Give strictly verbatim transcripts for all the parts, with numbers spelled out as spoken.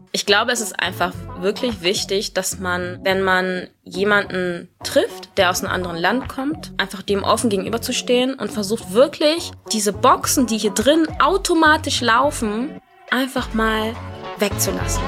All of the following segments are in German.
Ich glaube, es ist einfach wirklich wichtig, dass man, wenn man jemanden trifft, der aus einem anderen Land kommt, einfach dem offen gegenüberzustehen und versucht wirklich, diese Boxen, die hier drin automatisch laufen, einfach mal wegzulassen.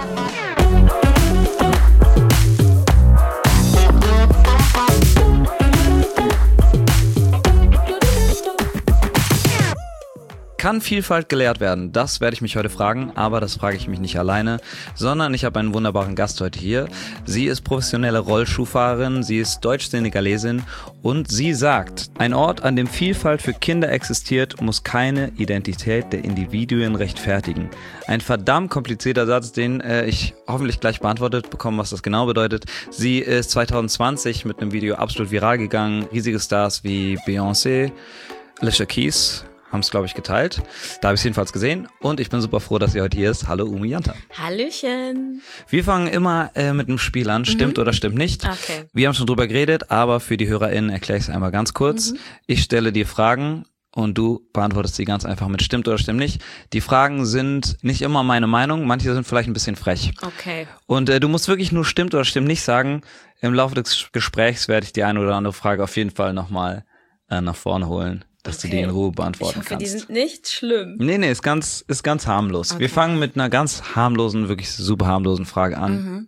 Kann Vielfalt gelehrt werden? Das werde ich mich heute fragen, aber das frage ich mich nicht alleine, sondern ich habe einen wunderbaren Gast heute hier. Sie ist professionelle Rollschuhfahrerin, sie ist Deutsch-Senegalesin und sie sagt, ein Ort, an dem Vielfalt für Kinder existiert, muss keine Identität der Individuen rechtfertigen. Ein verdammt komplizierter Satz, den äh, ich hoffentlich gleich beantwortet bekomme, was das genau bedeutet. Sie ist zwanzig zwanzig mit einem Video absolut viral gegangen. Riesige Stars wie Beyoncé, Alicia Keys haben es, glaube ich, geteilt. Da habe ich es jedenfalls gesehen und ich bin super froh, dass sie heute hier ist. Hallo Umiyanta. Hallöchen. Wir fangen immer äh, mit einem Spiel an, stimmt mhm. oder stimmt nicht. Okay. Wir haben schon drüber geredet, aber für die HörerInnen erkläre ich es einmal ganz kurz. Mhm. Ich stelle dir Fragen und du beantwortest sie ganz einfach mit stimmt oder stimmt nicht. Die Fragen sind nicht immer meine Meinung, manche sind vielleicht ein bisschen frech. Okay. Und äh, du musst wirklich nur stimmt oder stimmt nicht sagen. Im Laufe des Gesprächs werde ich die eine oder andere Frage auf jeden Fall nochmal äh, nach vorne holen, dass okay. du die in Ruhe beantworten kannst. Ich hoffe, kannst. die sind nicht schlimm. Nee, nee, ist ganz, ist ganz harmlos. Okay. Wir fangen mit einer ganz harmlosen, wirklich super harmlosen Frage an. Mhm.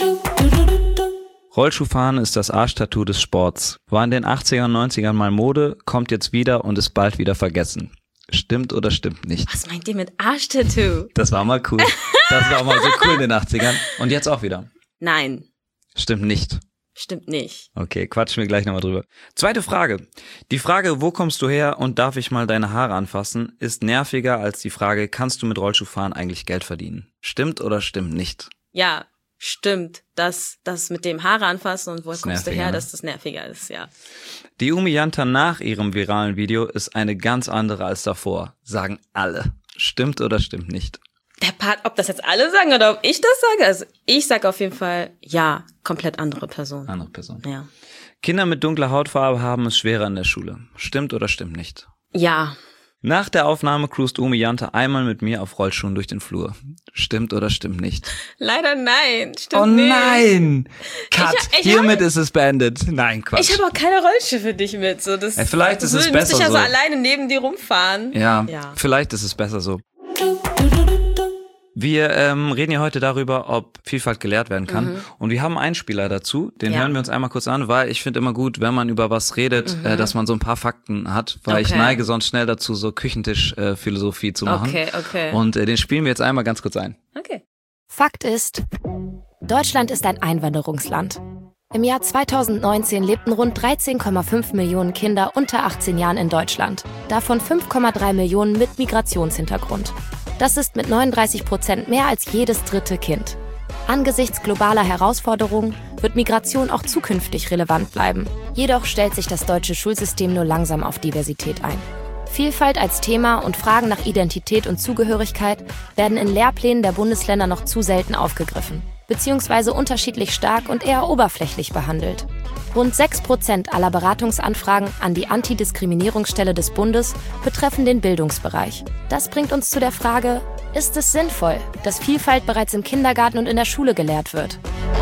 Rollschuhfahren ist das Arschtattoo des Sports. War in den achtzigern und neunzigern mal Mode, kommt jetzt wieder und ist bald wieder vergessen. Stimmt oder stimmt nicht? Was meint ihr mit Arschtattoo? Das war mal cool. Das war mal so cool in den achtzigern. Und jetzt auch wieder. Nein. Stimmt nicht. Stimmt nicht. Okay, quatschen wir gleich nochmal drüber. Zweite Frage. Die Frage, wo kommst du her und darf ich mal deine Haare anfassen, ist nerviger als die Frage, kannst du mit Rollschuhfahren eigentlich Geld verdienen? Stimmt oder stimmt nicht? Ja, stimmt. Dass das mit dem Haare anfassen und wo das kommst du her, ne? dass das nerviger ist, ja. Die Umiyanta nach ihrem viralen Video ist eine ganz andere als davor, sagen alle. Stimmt oder stimmt nicht? Der Part, ob das jetzt alle sagen oder ob ich das sage, also ich sage auf jeden Fall, ja, komplett andere Person. Andere Person. Ja. Kinder mit dunkler Hautfarbe haben es schwerer in der Schule. Stimmt oder stimmt nicht? Ja. Nach der Aufnahme cruist Umiyanta einmal mit mir auf Rollschuhen durch den Flur. Stimmt oder stimmt nicht? Leider nein, stimmt oh nicht. Oh nein! Cut, ich, ich hiermit hab, ist es beendet. Nein, Quatsch. Ich habe auch keine Rollschuhe für dich mit. So, das, ja, vielleicht ist das es besser so. Ich ja so alleine neben dir rumfahren. Ja, ja, vielleicht ist es besser so. Wir ähm, reden ja heute darüber, ob Vielfalt gelehrt werden kann. Mhm. Und wir haben einen Einspieler dazu, den ja. hören wir uns einmal kurz an, weil ich finde immer gut, wenn man über was redet, mhm. äh, dass man so ein paar Fakten hat, weil okay. ich neige sonst schnell dazu, so Küchentisch-Philosophie äh, zu machen. Okay, okay. Und äh, den spielen wir jetzt einmal ganz kurz ein. Okay. Fakt ist, Deutschland ist ein Einwanderungsland. Im Jahr zweitausendneunzehn lebten rund dreizehn Komma fünf Millionen Kinder unter achtzehn Jahren in Deutschland, davon fünf Komma drei Millionen mit Migrationshintergrund. Das ist mit neununddreißig Prozent mehr als jedes dritte Kind. Angesichts globaler Herausforderungen wird Migration auch zukünftig relevant bleiben. Jedoch stellt sich das deutsche Schulsystem nur langsam auf Diversität ein. Vielfalt als Thema und Fragen nach Identität und Zugehörigkeit werden in Lehrplänen der Bundesländer noch zu selten aufgegriffen, beziehungsweise unterschiedlich stark und eher oberflächlich behandelt. Rund sechs Prozent aller Beratungsanfragen an die Antidiskriminierungsstelle des Bundes betreffen den Bildungsbereich. Das bringt uns zu der Frage, ist es sinnvoll, dass Vielfalt bereits im Kindergarten und in der Schule gelehrt wird?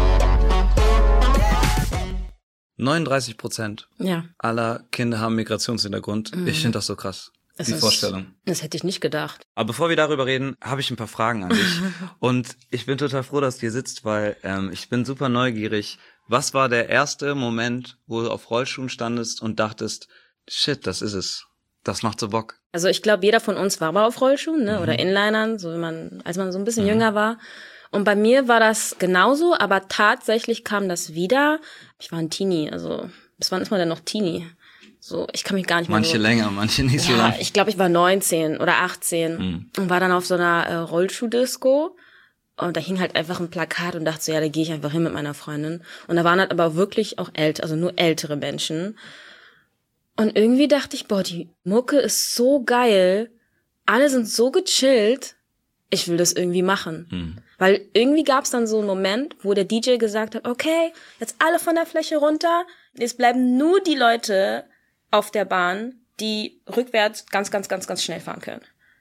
neununddreißig Prozent ja. aller Kinder haben Migrationshintergrund. Mhm. Ich finde das so krass, das die ist, Vorstellung. Das hätte ich nicht gedacht. Aber bevor wir darüber reden, habe ich ein paar Fragen an dich. Und ich bin total froh, dass du hier sitzt, weil ähm, ich bin super neugierig. Was war der erste Moment, wo du auf Rollschuhen standest und dachtest, shit, das ist es. Das macht so Bock. Also ich glaube, jeder von uns war mal auf Rollschuhen, ne? Mhm. Oder Inlinern, so wenn man, als man so ein bisschen mhm. jünger war. Und bei mir war das genauso, aber tatsächlich kam das wieder. Ich war ein Teenie, also bis wann ist man denn noch Teenie? So, ich kann mich gar nicht mehr. Manche so, länger, manche nicht so ja, lang. Ich glaube, ich war neunzehn oder achtzehn mhm. und war dann auf so einer äh, Rollschuhdisco. Und da hing halt einfach ein Plakat und dachte so, ja, da gehe ich einfach hin mit meiner Freundin. Und da waren halt aber wirklich auch älter, also nur ältere Menschen. Und irgendwie dachte ich, boah, die Mucke ist so geil. Alle sind so gechillt. Ich will das irgendwie machen. Hm. Weil irgendwie gab es dann so einen Moment, wo der D J gesagt hat, okay, jetzt alle von der Fläche runter. Jetzt bleiben nur die Leute auf der Bahn, die rückwärts ganz, ganz, ganz, ganz schnell fahren können.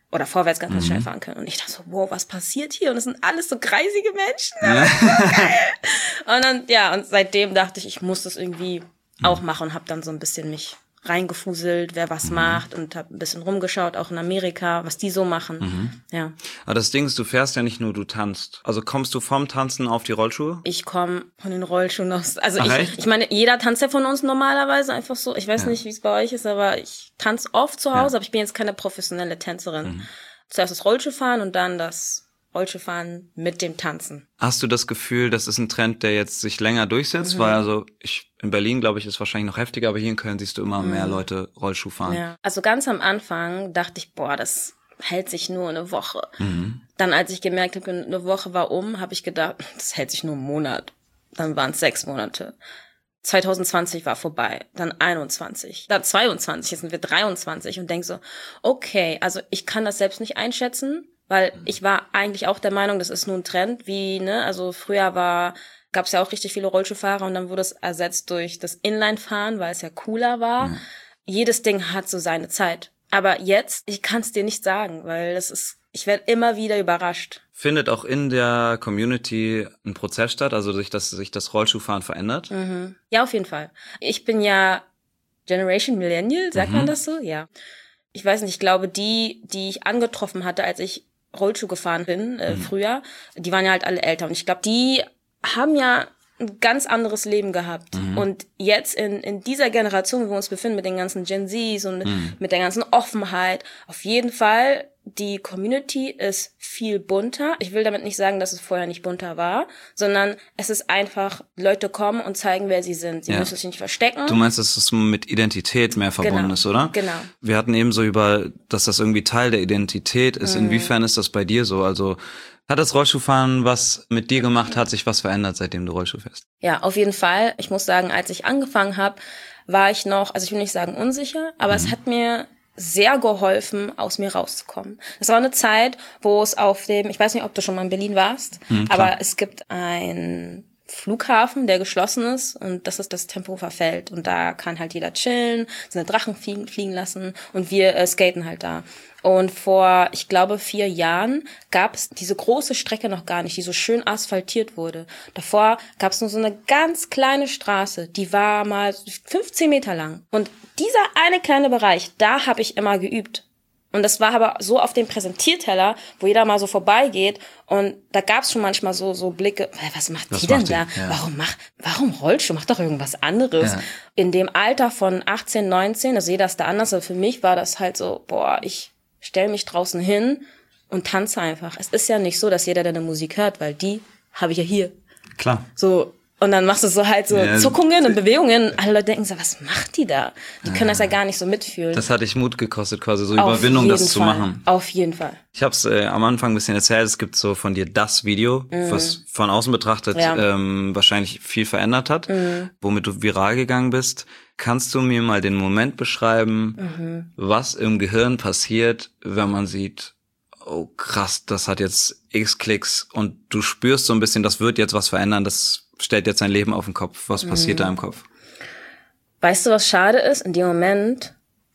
oder vorwärts ganz, ganz mhm. schnell fahren können. Und ich dachte so, wow, was passiert hier? Und das sind alles so kreisige Menschen. Das ist so geil. Und dann, ja, und seitdem dachte ich, ich muss das irgendwie mhm. auch machen und habe dann so ein bisschen mich reingefuselt, wer was mhm. macht und habe ein bisschen rumgeschaut, auch in Amerika, was die so machen. Mhm. Ja. Aber das Ding ist, du fährst ja nicht nur, du tanzt. Also kommst du vom Tanzen auf die Rollschuhe? Ich komme von den Rollschuhen aus. Also Ach, ich, echt? ich meine, jeder tanzt ja von uns normalerweise einfach so. Ich weiß ja. nicht, wie es bei euch ist, aber ich tanze oft zu Hause, ja. aber ich bin jetzt keine professionelle Tänzerin. Mhm. Zuerst das Rollschuhfahren und dann das Rollschuhfahren mit dem Tanzen. Hast du das Gefühl, das ist ein Trend, der jetzt sich länger durchsetzt? Mhm. Weil also ich in Berlin, glaube ich, ist wahrscheinlich noch heftiger, aber hier in Köln siehst du immer mhm. mehr Leute Rollschuh fahren. Ja. Also ganz am Anfang dachte ich, boah, das hält sich nur eine Woche. Mhm. Dann, als ich gemerkt habe, eine Woche war um, habe ich gedacht, das hält sich nur einen Monat. Dann waren es sechs Monate. zwanzig zwanzig war vorbei, dann einundzwanzig, dann zweiundzwanzig, jetzt sind wir dreiundzwanzig und denk so, okay, also ich kann das selbst nicht einschätzen, weil ich war eigentlich auch der Meinung, das ist nur ein Trend, wie, ne, also früher war, gab es ja auch richtig viele Rollschuhfahrer und dann wurde es ersetzt durch das Inline-Fahren, weil es ja cooler war. Mhm. Jedes Ding hat so seine Zeit. Aber jetzt, ich kann es dir nicht sagen, weil das ist, ich werde immer wieder überrascht. Findet auch in der Community ein Prozess statt, also sich das, sich das Rollschuhfahren verändert? Mhm. Ja, auf jeden Fall. Ich bin ja Generation Millennial, sagt mhm. man das so? Ja. Ich weiß nicht, ich glaube, die, die ich angetroffen hatte, als ich Rollschuh gefahren bin, äh, mhm. früher, die waren ja halt alle älter. Und ich glaube, die haben ja ein ganz anderes Leben gehabt. Mhm. Und jetzt in in dieser Generation, wo wir uns befinden, mit den ganzen Gen Zs und mhm. mit der ganzen Offenheit, auf jeden Fall, die Community ist viel bunter. Ich will damit nicht sagen, dass es vorher nicht bunter war, sondern es ist einfach, Leute kommen und zeigen, wer sie sind. Sie ja. müssen sich nicht verstecken. Du meinst, dass es mit Identität mehr verbunden genau. ist, oder? Genau. Wir hatten eben so über, dass das irgendwie Teil der Identität ist. Mhm. Inwiefern ist das bei dir so? Also hat das Rollschuhfahren was mit dir gemacht? Hat sich was verändert, seitdem du Rollschuh fährst? Ja, auf jeden Fall. Ich muss sagen, als ich angefangen habe, war ich noch, also ich will nicht sagen unsicher, aber mhm. es hat mir sehr geholfen, aus mir rauszukommen. Das war eine Zeit, wo es auf dem, ich weiß nicht, ob du schon mal in Berlin warst, mhm, aber es gibt einen Flughafen, der geschlossen ist und das ist das Tempelhofer Feld und da kann halt jeder chillen, seine Drachen fliegen, fliegen lassen und wir äh, skaten halt da. Und vor, ich glaube, vier Jahren gab es diese große Strecke noch gar nicht, die so schön asphaltiert wurde. Davor gab es nur so eine ganz kleine Straße, die war mal fünfzehn Meter lang. Und dieser eine kleine Bereich, da habe ich immer geübt. Und das war aber so auf dem Präsentierteller, wo jeder mal so vorbeigeht. Und da gab es schon manchmal so so Blicke, was macht was die denn macht da? Die? Ja. Warum macht, warum Rollschuh? Macht doch irgendwas anderes. Ja. In dem Alter von achtzehn, neunzehn, also jeder ist da anders, aber für mich war das halt so, boah, ich stell mich draußen hin und tanze einfach. Es ist ja nicht so, dass jeder deine Musik hört, weil die habe ich ja hier. Klar. So, und dann machst du so halt so ja, Zuckungen und Bewegungen. Alle Leute denken so, was macht die da? Die können ja. das ja gar nicht so mitfühlen. Das hat dich Mut gekostet, quasi so Auf Überwindung, das Fall. zu machen. Auf jeden Fall. Ich habe es äh, am Anfang ein bisschen erzählt, es gibt so von dir das Video, mhm. was von außen betrachtet ja. ähm, wahrscheinlich viel verändert hat, mhm. womit du viral gegangen bist. Kannst du mir mal den Moment beschreiben, mhm. was im Gehirn passiert, wenn man sieht, oh krass, das hat jetzt x Klicks und du spürst so ein bisschen, das wird jetzt was verändern, das stellt jetzt dein Leben auf den Kopf. Was passiert mhm. da im Kopf? Weißt du, was schade ist? In dem Moment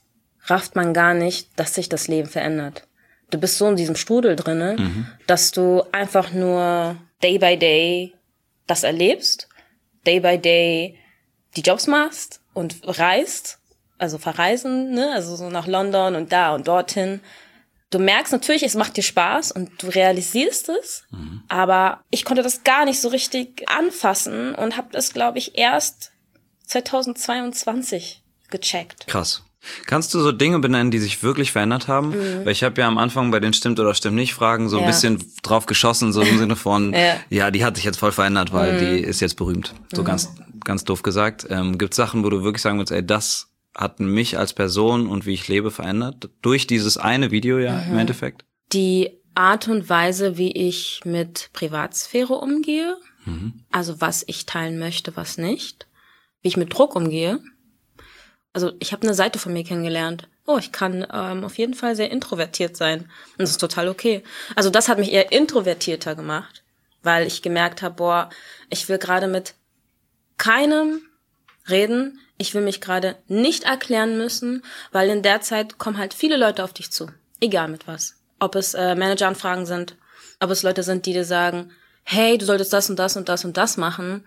rafft man gar nicht, dass sich das Leben verändert. Du bist so in diesem Strudel drinne, mhm. dass du einfach nur day by day das erlebst, day by day die Jobs machst und reist, also verreisen, ne, also so nach London und da und dorthin. Du merkst natürlich, es macht dir Spaß und du realisierst es, mhm. aber ich konnte das gar nicht so richtig anfassen und habe das, glaube ich, erst zweitausendzweiundzwanzig gecheckt. Krass. Kannst du so Dinge benennen, die sich wirklich verändert haben? Mhm. Weil ich habe ja am Anfang bei den Stimmt oder Stimmt nicht Fragen so ein ja. bisschen drauf geschossen, so im Sinne von, ja. ja, die hat sich jetzt voll verändert, weil mhm. die ist jetzt berühmt. So mhm. ganz ganz doof gesagt. Ähm, gibt's Sachen, wo du wirklich sagen würdest, ey, das hat mich als Person und wie ich lebe verändert? Durch dieses eine Video ja mhm. im Endeffekt? Die Art und Weise, wie ich mit Privatsphäre umgehe, mhm. also was ich teilen möchte, was nicht, wie ich mit Druck umgehe. Also ich habe eine Seite von mir kennengelernt. Oh, ich kann ähm, auf jeden Fall sehr introvertiert sein. Und das ist total okay. Also das hat mich eher introvertierter gemacht, weil ich gemerkt habe, boah, ich will gerade mit keinem reden. Ich will mich gerade nicht erklären müssen, weil in der Zeit kommen halt viele Leute auf dich zu. Egal mit was. ob es äh, Manageranfragen sind, ob es Leute sind, die dir sagen, hey, du solltest das und das und das und das machen.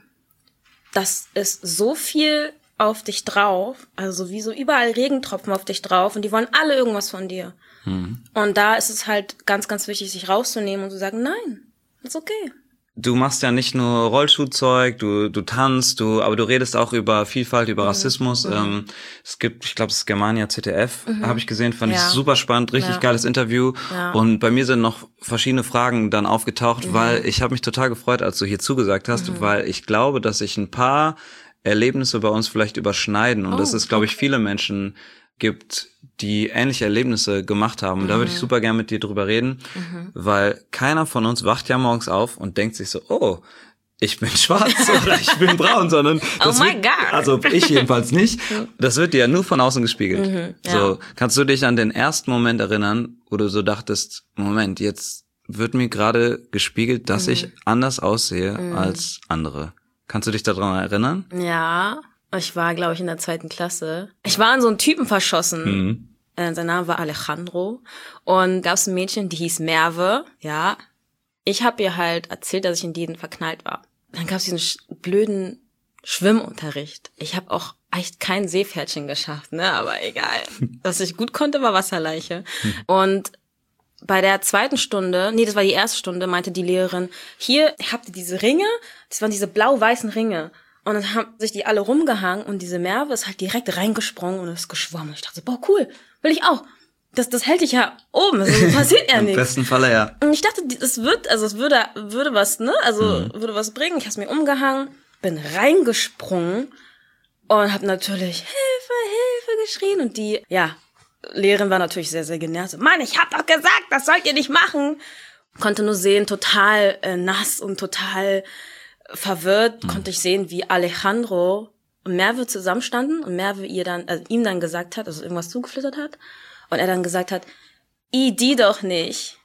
Das ist so viel auf dich drauf, also wie so überall Regentropfen auf dich drauf und die wollen alle irgendwas von dir. Hm. Und da ist es halt ganz, ganz wichtig, sich rauszunehmen und zu sagen, nein, ist okay. Du machst ja nicht nur Rollschuhzeug, du du tanzt, du, aber du redest auch über Vielfalt, über mhm. Rassismus. Mhm. Ähm, es gibt, ich glaube, das ist Germania Z D F, mhm. habe ich gesehen, fand ja. ich super spannend, richtig ja. geiles Interview. Ja. Und bei mir sind noch verschiedene Fragen dann aufgetaucht, mhm. weil ich habe mich total gefreut, als du hier zugesagt hast, mhm. weil ich glaube, dass sich ein paar Erlebnisse bei uns vielleicht überschneiden und oh, dass es, glaube ich, viele Menschen gibt, die ähnliche Erlebnisse gemacht haben. Und mhm. da würde ich super gerne mit dir drüber reden, mhm. weil keiner von uns wacht ja morgens auf und denkt sich so, oh, ich bin schwarz oder ich bin braun, sondern das oh my wird, God. also ich jedenfalls nicht. Das wird dir ja nur von außen gespiegelt. Mhm, ja. So, kannst du dich an den ersten Moment erinnern, wo du so dachtest, Moment, jetzt wird mir gerade gespiegelt, dass mhm. ich anders aussehe mhm. als andere. Kannst du dich daran erinnern? Ja. Ich war, glaube ich, in der zweiten Klasse. Ich war an so einen Typen verschossen. Mhm. Äh, sein Name war Alejandro. Und gab es ein Mädchen, die hieß Merve. Ja. Ich habe ihr halt erzählt, dass ich in diesen verknallt war. Dann gab es diesen sch- blöden Schwimmunterricht. Ich habe auch echt kein Seepferdchen geschafft, ne? Aber egal. Was ich gut konnte, war Wasserleiche. Mhm. Und bei der zweiten Stunde, nee, das war die erste Stunde, meinte die Lehrerin, hier habt ihr diese Ringe, das waren diese blau-weißen Ringe. Und dann haben sich die alle rumgehangen und diese Merve ist halt direkt reingesprungen und ist geschwommen. Ich dachte, boah, cool, will ich auch. Das, das hält dich ja oben, also passiert ja nichts. Im besten Falle, ja. Und ich dachte, das wird, also es würde, würde was, ne, also mhm. würde was bringen. Ich hab's mir umgehangen, bin reingesprungen und hab natürlich Hilfe, Hilfe geschrien und die, ja, Lehrerin war natürlich sehr, sehr genervt. Mann, ich hab doch gesagt, das sollt ihr nicht machen. Konnte nur sehen, total äh, nass und total verwirrt, mhm. konnte ich sehen, wie Alejandro und Merve zusammenstanden und Merve ihr dann, also ihm dann gesagt hat, also irgendwas zugeflüstert hat und er dann gesagt hat, i die doch nicht.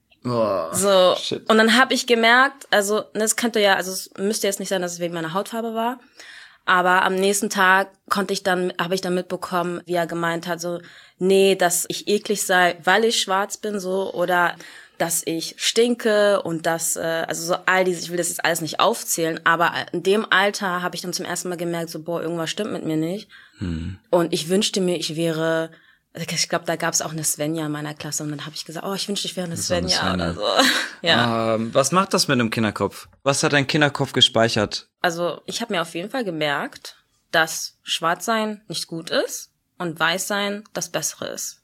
Oh, so. Shit. Und dann habe ich gemerkt, also das könnte ja, also es müsste jetzt nicht sein, dass es wegen meiner Hautfarbe war, aber am nächsten Tag konnte ich dann, habe ich dann mitbekommen, wie er gemeint hat, so, nee, dass ich eklig sei, weil ich schwarz bin, so, oder dass ich stinke und dass, äh, also so all diese, ich will das jetzt alles nicht aufzählen, aber in dem Alter habe ich dann zum ersten Mal gemerkt, so, boah, irgendwas stimmt mit mir nicht. Hm. Und ich wünschte mir, ich wäre, ich glaube, da gab es auch eine Svenja in meiner Klasse und dann habe ich gesagt, oh, ich wünschte, ich wäre eine Svenja, eine Svenja oder so. Ja. Ähm, was macht das mit dem Kinderkopf? Was hat dein Kinderkopf gespeichert? Also ich habe mir auf jeden Fall gemerkt, dass Schwarzsein nicht gut ist und Weißsein das Bessere ist.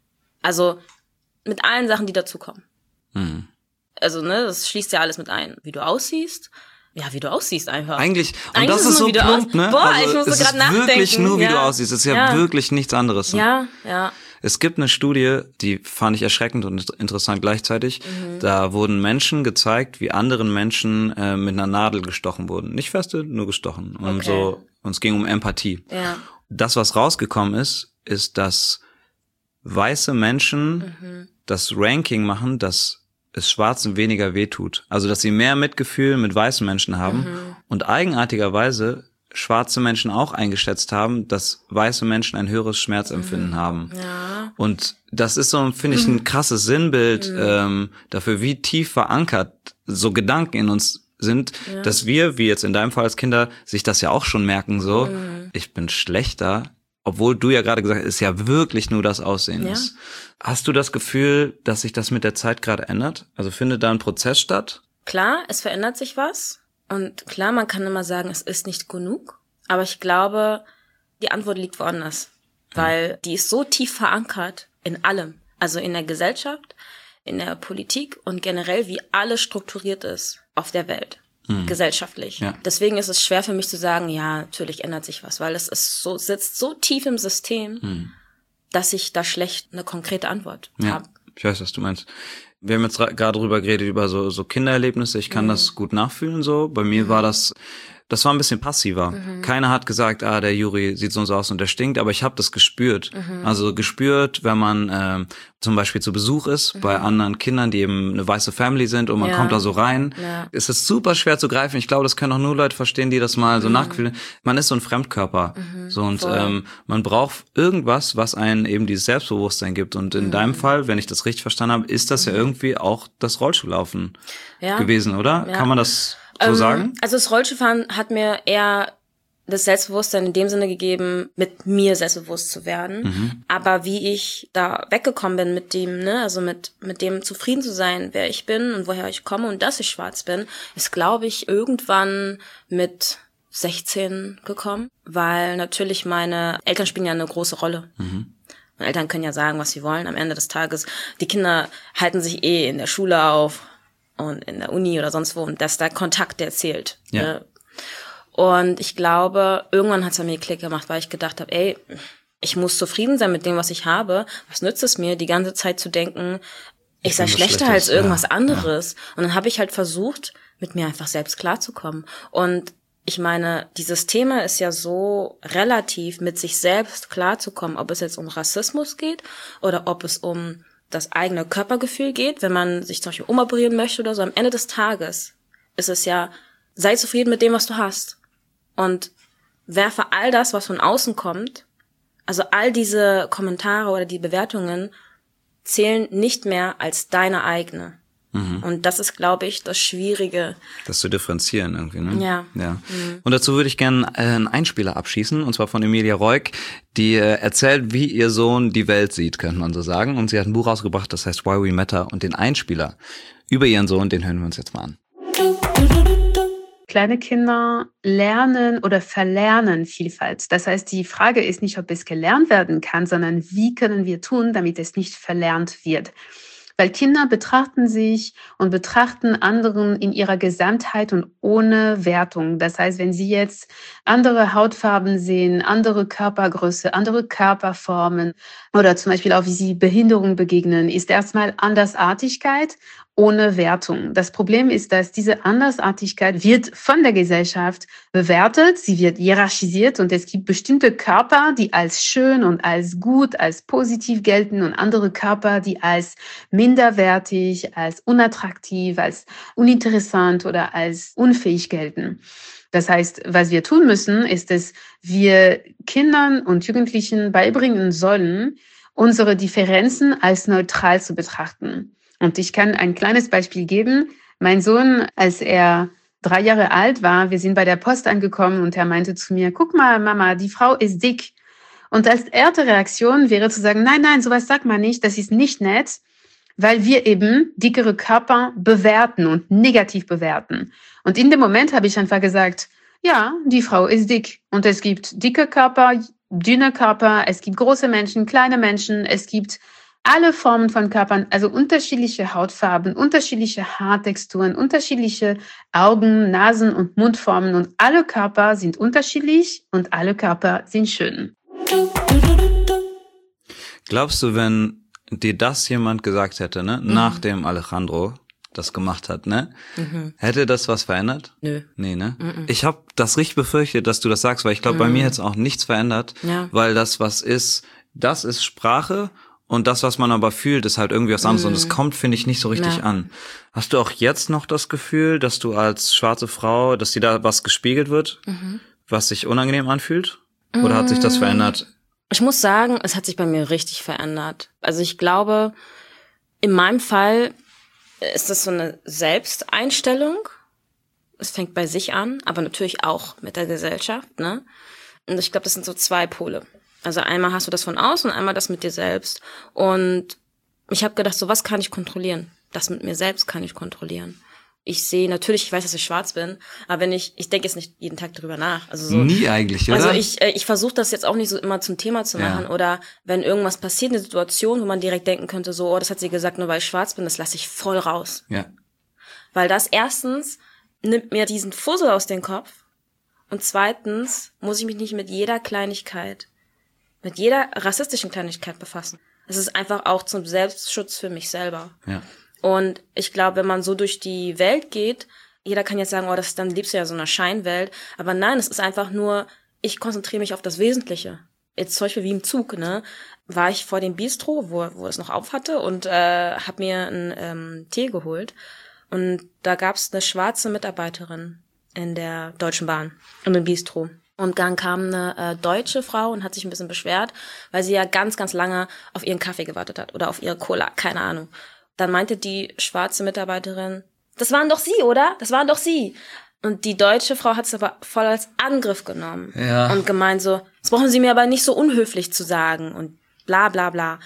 Also mit allen Sachen, die dazukommen. Hm. Also, ne, das schließt ja alles mit ein. Wie du aussiehst, ja, wie du aussiehst einfach. Eigentlich, und Eigentlich das ist, ist so plump, ne? Boah, also, ich muss es so gerade ist nachdenken. wirklich nur, wie ja. du aussiehst. Es ist ja, ja wirklich nichts anderes. Ja, ja. Es gibt eine Studie, die fand ich erschreckend und interessant gleichzeitig. Mhm. Da wurden Menschen gezeigt, wie anderen Menschen äh, mit einer Nadel gestochen wurden. Nicht feste, nur gestochen. Und okay. so, und es ging um Empathie. Ja. Das, was rausgekommen ist, ist, dass weiße Menschen mhm. das Ranking machen, dass es Schwarzen weniger wehtut. Also, dass sie mehr Mitgefühl mit weißen Menschen haben mhm. und eigenartigerweise schwarze Menschen auch eingeschätzt haben, dass weiße Menschen ein höheres Schmerzempfinden mhm. haben. Ja. Und das ist so, finde ich, ein krasses Sinnbild mhm. ähm, dafür, wie tief verankert so Gedanken in uns sind, ja. dass wir, wie jetzt in deinem Fall als Kinder, sich das ja auch schon merken, so, mhm. ich bin schlechter, obwohl du ja gerade gesagt hast, ist ja wirklich nur das Aussehen ja. ist. Hast du das Gefühl, dass sich das mit der Zeit gerade ändert? Also findet da ein Prozess statt? Klar, es verändert sich was. Und klar, man kann immer sagen, es ist nicht genug. Aber ich glaube, die Antwort liegt woanders. Weil hm. die ist so tief verankert in allem. Also in der Gesellschaft, in der Politik und generell, wie alles strukturiert ist auf der Welt. Hm. Gesellschaftlich. Ja. Deswegen ist es schwer für mich zu sagen, ja, natürlich ändert sich was, weil es ist so, sitzt so tief im System, hm. dass ich da schlecht eine konkrete Antwort ja, habe. Ich weiß, was du meinst. Wir haben jetzt gerade drüber geredet, über so, so Kindererlebnisse. Ich kann mhm. das gut nachfühlen so. Bei mir mhm. war das das war ein bisschen passiver. Mhm. Keiner hat gesagt, ah, der Juri sieht so und so aus und der stinkt, aber ich habe das gespürt. Mhm. Also gespürt, wenn man äh, zum Beispiel zu Besuch ist, mhm. bei anderen Kindern, die eben eine weiße Family sind und man ja. kommt da so rein, ja. ist es super schwer zu greifen. Ich glaube, das können auch nur Leute verstehen, die das mal so mhm. nachfühlen. Man ist so ein Fremdkörper. Mhm. So und ähm, man braucht irgendwas, was einen eben dieses Selbstbewusstsein gibt. Und in mhm. deinem Fall, wenn ich das richtig verstanden habe, ist das mhm. ja irgendwie auch das Rollschuhlaufen ja. gewesen, oder? Ja. Kann man das so ähm, sagen? Also das Rollschuhfahren hat mir eher das Selbstbewusstsein in dem Sinne gegeben, mit mir selbstbewusst zu werden. Mhm. Aber wie ich da weggekommen bin mit dem, ne, also mit mit dem zufrieden zu sein, wer ich bin und woher ich komme und dass ich schwarz bin, ist, glaube ich, irgendwann mit sechzehn gekommen, weil natürlich meine Eltern spielen ja eine große Rolle. Mhm. Meine Eltern können ja sagen, was sie wollen. Am Ende des Tages, die Kinder halten sich eh in der Schule auf und in der Uni oder sonst wo, und dass der Kontakt, der zählt. Ja. Ne? Und ich glaube, irgendwann hat es bei mir Klick gemacht, weil ich gedacht habe, ey, ich muss zufrieden sein mit dem, was ich habe. Was nützt es mir, die ganze Zeit zu denken, ich, ich sei schlechter als irgendwas ja. anderes? Ja. Und dann habe ich halt versucht, mit mir einfach selbst klarzukommen. Und ich meine, dieses Thema ist ja so relativ, mit sich selbst klarzukommen, ob es jetzt um Rassismus geht oder ob es um das eigene Körpergefühl geht, wenn man sich zum Beispiel umoperieren möchte oder so. Am Ende des Tages ist es ja, sei zufrieden mit dem, was du hast. Und werfe all das, was von außen kommt, also all diese Kommentare oder die Bewertungen, zählen nicht mehr als deine eigene. Mhm. Und das ist, glaube ich, das Schwierige. Das zu differenzieren irgendwie, ne? Ja. ja. Mhm. Und dazu würde ich gerne äh, einen Einspieler abschießen, und zwar von Emilia Reuk, die äh, erzählt, wie ihr Sohn die Welt sieht, könnte man so sagen. Und sie hat ein Buch rausgebracht, das heißt Why We Matter. Und den Einspieler über ihren Sohn, den hören wir uns jetzt mal an. Kleine Kinder lernen oder verlernen Vielfalt. Das heißt, die Frage ist nicht, ob es gelernt werden kann, sondern wie können wir tun, damit es nicht verlernt wird. Weil Kinder betrachten sich und betrachten anderen in ihrer Gesamtheit und ohne Wertung. Das heißt, wenn sie jetzt andere Hautfarben sehen, andere Körpergröße, andere Körperformen oder zum Beispiel auch, wie sie Behinderung begegnen, ist erstmal Andersartigkeit ohne Wertung. Das Problem ist, dass diese Andersartigkeit wird von der Gesellschaft bewertet, sie wird hierarchisiert und es gibt bestimmte Körper, die als schön und als gut, als positiv gelten und andere Körper, die als minderwertig, als unattraktiv, als uninteressant oder als unfähig gelten. Das heißt, was wir tun müssen, ist, dass wir Kindern und Jugendlichen beibringen sollen, unsere Differenzen als neutral zu betrachten. Und ich kann ein kleines Beispiel geben. Mein Sohn, als er drei Jahre alt war, wir sind bei der Post angekommen und er meinte zu mir, guck mal, Mama, die Frau ist dick. Und als erste Reaktion wäre zu sagen, nein, nein, sowas sagt man nicht, das ist nicht nett, weil wir eben dickere Körper bewerten und negativ bewerten. Und in dem Moment habe ich einfach gesagt, ja, die Frau ist dick. Und es gibt dicke Körper, dünne Körper, es gibt große Menschen, kleine Menschen, es gibt alle Formen von Körpern, also unterschiedliche Hautfarben, unterschiedliche Haartexturen, unterschiedliche Augen, Nasen und Mundformen und alle Körper sind unterschiedlich und alle Körper sind schön. Glaubst du, wenn dir das jemand gesagt hätte, ne, mhm. nachdem Alejandro das gemacht hat, ne, mhm. hätte das was verändert? Nö. Nee, ne? Mhm. Ich habe das richtig befürchtet, dass du das sagst, weil ich glaube, mhm. bei mir hätte es auch nichts verändert, ja. weil das was ist, das ist Sprache. Und das, was man aber fühlt, ist halt irgendwie was anderes. Mm. Und es kommt, finde ich, nicht so richtig ja. an. Hast du auch jetzt noch das Gefühl, dass du als schwarze Frau, dass dir da was gespiegelt wird, mhm. was sich unangenehm anfühlt? Oder mm. hat sich das verändert? Ich muss sagen, es hat sich bei mir richtig verändert. Also ich glaube, in meinem Fall ist das so eine Selbsteinstellung. Es fängt bei sich an, aber natürlich auch mit der Gesellschaft, ne? Und ich glaube, das sind so zwei Pole. Also einmal hast du das von außen, einmal das mit dir selbst. Und ich habe gedacht, so was kann ich kontrollieren? Das mit mir selbst kann ich kontrollieren. Ich sehe natürlich, ich weiß, dass ich schwarz bin, aber wenn ich, ich denke jetzt nicht jeden Tag drüber nach. Also so, nie eigentlich, oder? Also ich, ich versuche das jetzt auch nicht so immer zum Thema zu machen. Ja. Oder wenn irgendwas passiert, eine Situation, wo man direkt denken könnte, so, oh, das hat sie gesagt, nur weil ich schwarz bin, das lasse ich voll raus. Ja. Weil das erstens nimmt mir diesen Fussel aus dem Kopf und zweitens muss ich mich nicht mit jeder Kleinigkeit mit jeder rassistischen Kleinigkeit befassen. Es ist einfach auch zum Selbstschutz für mich selber. Ja. Und ich glaube, wenn man so durch die Welt geht, jeder kann jetzt sagen, oh, das dann lebst du ja so in einer Scheinwelt. Aber nein, es ist einfach nur, ich konzentriere mich auf das Wesentliche. Jetzt zum Beispiel wie im Zug, ne, war ich vor dem Bistro, wo, wo es noch auf hatte und äh, habe mir einen ähm, Tee geholt. Und da gab es eine schwarze Mitarbeiterin in der Deutschen Bahn, in dem Bistro. Und dann kam eine äh, deutsche Frau und hat sich ein bisschen beschwert, weil sie ja ganz, ganz lange auf ihren Kaffee gewartet hat oder auf ihre Cola, keine Ahnung. Dann meinte die schwarze Mitarbeiterin, das waren doch Sie, oder? Das waren doch Sie. Und die deutsche Frau hat es aber voll als Angriff genommen. Ja. Und gemeint so, das brauchen Sie mir aber nicht so unhöflich zu sagen und bla bla bla.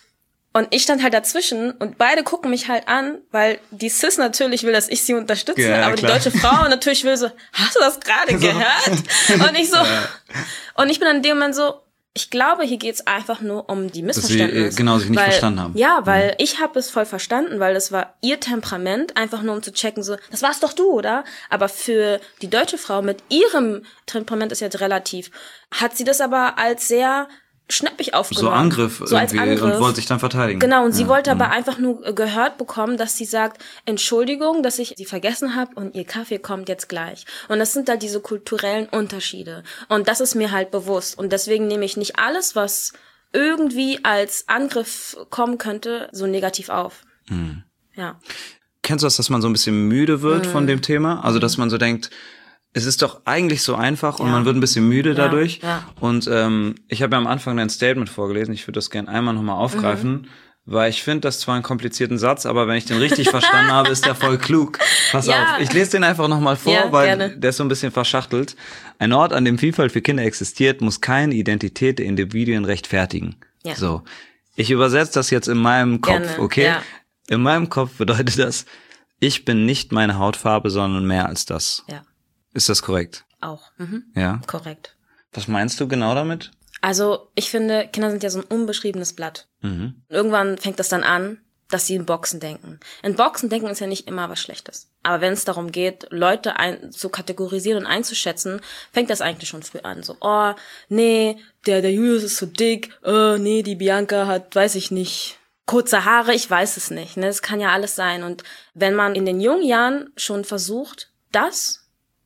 Und ich stand halt dazwischen und beide gucken mich halt an, weil die Sis natürlich will, dass ich sie unterstütze, ja, aber klar. die deutsche Frau natürlich will so, hast du das gerade gehört? Und ich so, ja. und ich bin dann in dem Moment so, ich glaube, hier geht's einfach nur um die Missverständnisse. Dass sie äh, genau sich nicht weil, verstanden haben. Ja, weil mhm. ich habe es voll verstanden, weil das war ihr Temperament, einfach nur um zu checken, so, das war's doch du, oder? Aber für die deutsche Frau mit ihrem Temperament ist jetzt relativ, hat sie das aber als sehr schnappig aufgenommen. So Angriff so als irgendwie Angriff. Und wollte sich dann verteidigen. Genau, und sie ja. wollte mhm. aber einfach nur gehört bekommen, dass sie sagt, Entschuldigung, dass ich sie vergessen habe und ihr Kaffee kommt jetzt gleich. Und das sind halt diese kulturellen Unterschiede. Und das ist mir halt bewusst. Und deswegen nehme ich nicht alles, was irgendwie als Angriff kommen könnte, so negativ auf. Mhm. Ja. Kennst du das, dass man so ein bisschen müde wird mhm. von dem Thema? Also, dass man so denkt, es ist doch eigentlich so einfach und ja. man wird ein bisschen müde ja, dadurch. Ja. Und ähm, ich habe ja am Anfang dein Statement vorgelesen. Ich würde das gerne einmal nochmal aufgreifen, mhm. weil ich finde das zwar einen komplizierten Satz, aber wenn ich den richtig verstanden habe, ist der voll klug. Pass ja. auf, ich lese den einfach nochmal vor, ja, weil gerne. Der ist so ein bisschen verschachtelt. Ein Ort, an dem Vielfalt für Kinder existiert, muss keine Identität der Individuen rechtfertigen. Ja. So, ich übersetze das jetzt in meinem Kopf, gerne. Okay? Ja. In meinem Kopf bedeutet das, ich bin nicht meine Hautfarbe, sondern mehr als das. Ja. Ist das korrekt? Auch. Mhm. Ja. Korrekt. Was meinst du genau damit? Also, ich finde, Kinder sind ja so ein unbeschriebenes Blatt. Mhm. Irgendwann fängt das dann an, dass sie in Boxen denken. In Boxen denken ist ja nicht immer was Schlechtes. Aber wenn es darum geht, Leute ein, zu kategorisieren und einzuschätzen, fängt das eigentlich schon früh an. So, oh, nee, der, der Julius ist so dick, oh, nee, die Bianca hat, weiß ich nicht, kurze Haare, ich weiß es nicht. Ne? Das kann ja alles sein. Und wenn man in den jungen Jahren schon versucht, das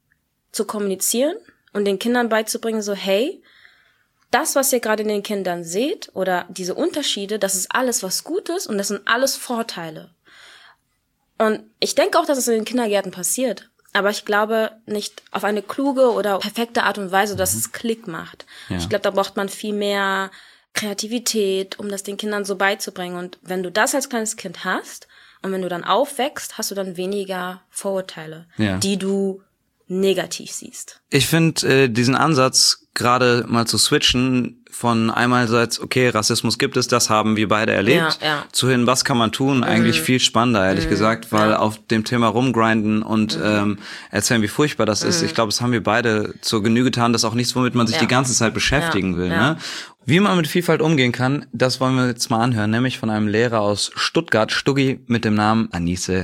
zu kommunizieren und den Kindern beizubringen, so, hey, das, was ihr gerade in den Kindern seht oder diese Unterschiede, das ist alles was Gutes und das sind alles Vorteile. Und ich denke auch, dass es in den Kindergärten passiert, aber ich glaube nicht auf eine kluge oder perfekte Art und Weise, dass es Klick macht. Ja. Ich glaube, da braucht man viel mehr Kreativität, um das den Kindern so beizubringen. Und wenn du das als kleines Kind hast und wenn du dann aufwächst, hast du dann weniger Vorurteile, ja. die du negativ siehst. Ich finde äh, diesen Ansatz, gerade mal zu switchen von einmalseits, okay, Rassismus gibt es, das haben wir beide erlebt, ja, ja. zu hin, was kann man tun, mhm. eigentlich viel spannender, ehrlich mhm. gesagt, weil ja. auf dem Thema rumgrinden und mhm. ähm, erzählen, wie furchtbar das mhm. ist, ich glaube, das haben wir beide zur Genüge getan, das ist auch nichts, womit man sich ja. die ganze Zeit beschäftigen ja. will. Ja. Ne? Wie man mit Vielfalt umgehen kann, das wollen wir jetzt mal anhören, nämlich von einem Lehrer aus Stuttgart, Stuggi, mit dem Namen Anise.